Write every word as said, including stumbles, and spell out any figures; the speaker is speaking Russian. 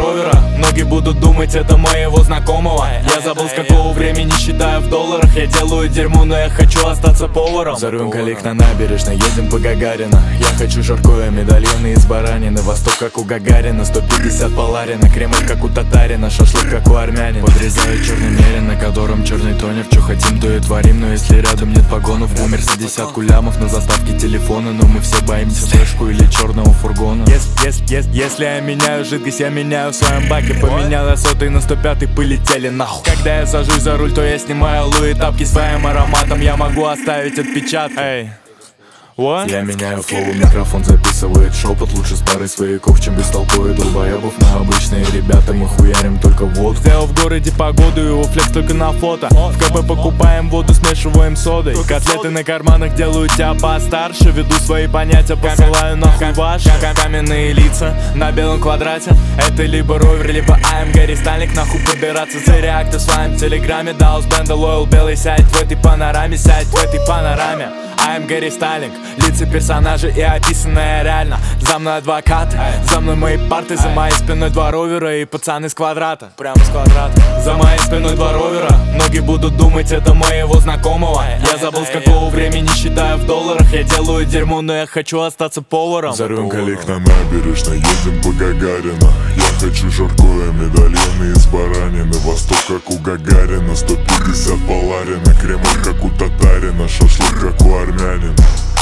ровера. Многие будут думать, это моего знакомого. Я забыл, с какого времени считаю в долларах. Я делаю дерьмо, но я хочу остаться поваром. Взорвем коллег на набережной, едем по Гагарина. Я хочу жаркое, медальоны из баранины. Восток, как у Гагарина, сто пятьдесят поларина. Кремль, как у татарина, шашлык, как у армянина. Подрезаю черный мерин, на котором черный тонер. Чё хотим, то и творим, но если рядом нет погонов. Умер за десятку лямов на заставке телефона. Но мы все боимся флешку или черного фургона. Если, если, если, если я меняю жидкость, я меняю в своем баке. Поменял я сотый на сто пятый, полетели нахуй. Когда я сажусь за руль, то я снимаю луи тапки. Своим ароматом я могу оставить отпечаток. Эй. What? Я меняю флоу, микрофон записывает шепот. Лучше с парой свояков, чем без толпы долбоебов. Мы обычные ребята, мы хуярим только водку. Сделал в городе погоду, его флекс только на фото. В КБ покупаем воду, смешиваем содой. Котлеты на карманах делают тебя постарше. Веду свои понятия, посылаю нахуй ваши. Каменные лица на белом квадрате. Это либо ровер, либо АМ Гарри Стальник. Нахуй подбираться за реакты в своем телеграме. Даус Бенда Лойл белый, сядь в этой панораме. Сядь в этой панораме. АМ Гарри Стальник. Лица персонажей и описанное реально. За мной адвокаты, за мной мои парты. За моей спиной два ровера и пацаны с квадрата. Прямо с квадрата. За моей спиной два ровера. Многие будут думать, это моего знакомого. Я забыл, с какого времени считаю в долларах. Я делаю дерьмо, но я хочу остаться поваром. Взорвем коллег на набережной, едем по Гагарина. Я хочу жаркое, медальоны из баранины. Восток, как у Гагарина, сто пятьдесят поларина. Кремль, как у татарина, шашлык, как у армянина.